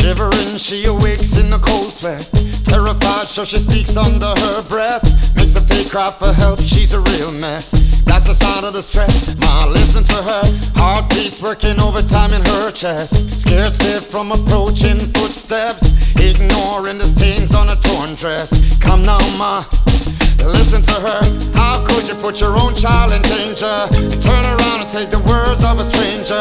Shivering, she awakes in the cold sweat. Terrified, so she speaks under her breath. Makes a fake cry for help, she's a real mess. That's the sign of the stress. Ma, listen to her. Heartbeats working overtime in her chest. Scared stiff from approaching footsteps. Ignoring the stains on a torn dress. Come now, ma, listen to her. How could you put your own child in danger? Turn around and take the words of a stranger.